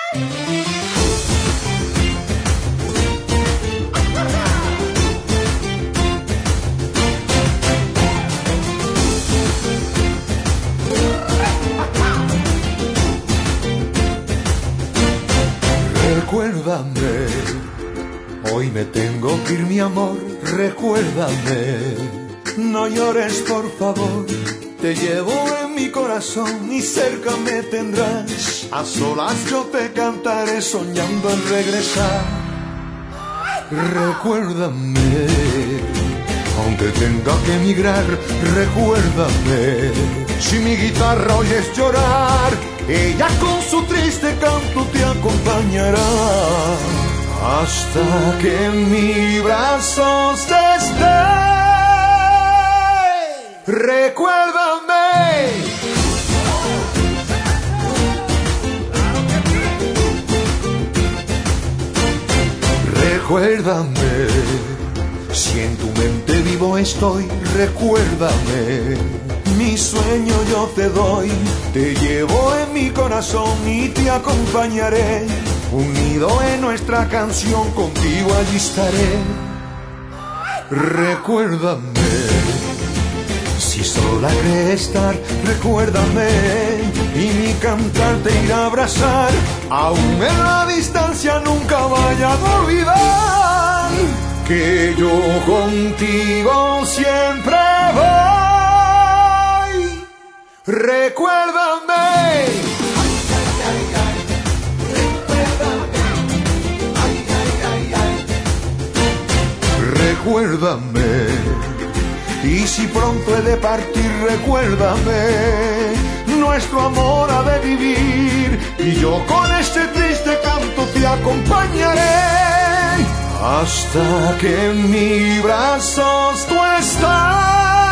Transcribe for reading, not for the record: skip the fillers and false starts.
Recuérdame, hoy me tengo que ir, mi amor, recuérdame. No llores, por favor, te llevo en mi corazón y cerca me tendrás. A solas yo te cantaré soñando en regresar. Recuérdame, aunque tenga que emigrar, recuérdame. Si mi guitarra oyes llorar, ella con su triste canto te acompañará hasta que en mis brazos estés. Recuérdame. Recuérdame, si en tu mente vivo estoy, recuérdame. Mi sueño yo te doy, te llevo en mi corazón y te acompañaré. Unido en nuestra canción, contigo allí estaré. Recuérdame, si sola crees estar, recuérdame. Y mi cantar te irá a abrazar, aún en la distancia nunca vayas a olvidar que yo contigo siempre voy. Recuérdame. Recuérdame, y si pronto he de partir, recuérdame. Nuestro amor ha de vivir, y yo con este triste canto te acompañaré hasta que en mis brazos tú estás.